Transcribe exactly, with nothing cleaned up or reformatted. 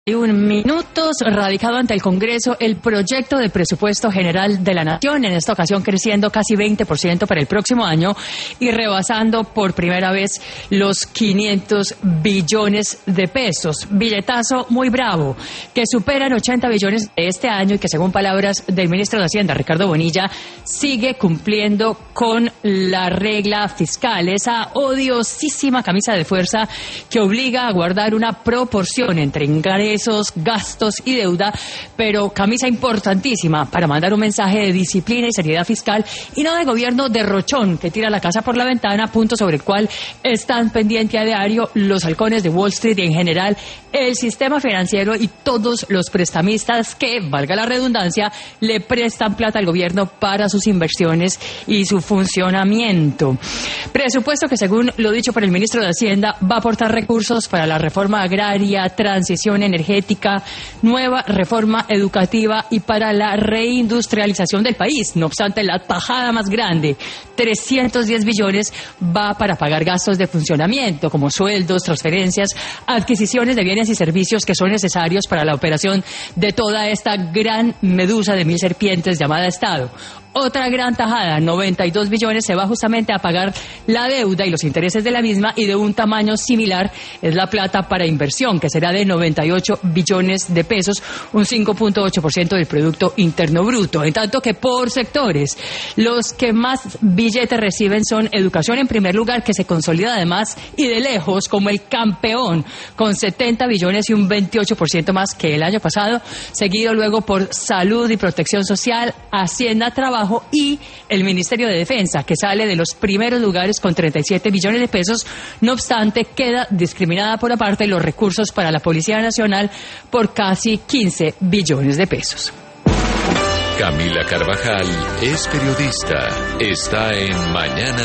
Un minutos radicado ante el Congreso el proyecto de presupuesto general de la Nación, en esta ocasión creciendo casi veinte por ciento para el próximo año y rebasando por primera vez los quinientos billones de pesos. Billetazo muy bravo, que superan ochenta billones de este año y que, según palabras del ministro de Hacienda, Ricardo Bonilla, sigue cumpliendo con la regla fiscal, esa odiosísima camisa de fuerza que obliga a guardar una proporción entre ingresos, gastos y deuda, pero camisa importantísima para mandar un mensaje de disciplina y seriedad fiscal y no de gobierno derrochón que tira la casa por la ventana, punto sobre el cual están pendientes a diario los halcones de Wall Street y en general el sistema financiero y todos los prestamistas que, valga la redundancia, le prestan plata al gobierno para sus inversiones y su funcionamiento. Presupuesto que, según lo dicho por el ministro de Hacienda, va a aportar recursos para la reforma agraria, transición energética, energética, nueva reforma educativa y para la reindustrialización del país. No obstante, la tajada más grande, trescientos diez billones, va para pagar gastos de funcionamiento como sueldos, transferencias, adquisiciones de bienes y servicios que son necesarios para la operación de toda esta gran medusa de mil serpientes llamada Estado. Otra gran tajada, noventa y dos billones, se va justamente a pagar la deuda y los intereses de la misma, y de un tamaño similar es la plata para inversión, que será de noventa y ocho billones de pesos, un cinco punto ocho por ciento del Producto Interno Bruto. En tanto que por sectores, los que más billetes reciben son educación en primer lugar, que se consolida además y de lejos como el campeón, con setenta billones y un veintiocho por ciento más que el año pasado, seguido luego por salud y protección social, Hacienda, trabajo y el Ministerio de Defensa, que sale de los primeros lugares con treinta y siete billones de pesos. No obstante, queda discriminada por aparte los recursos para la Policía Nacional por casi quince billones de pesos. Camila Carvajal es periodista. Está en Mañana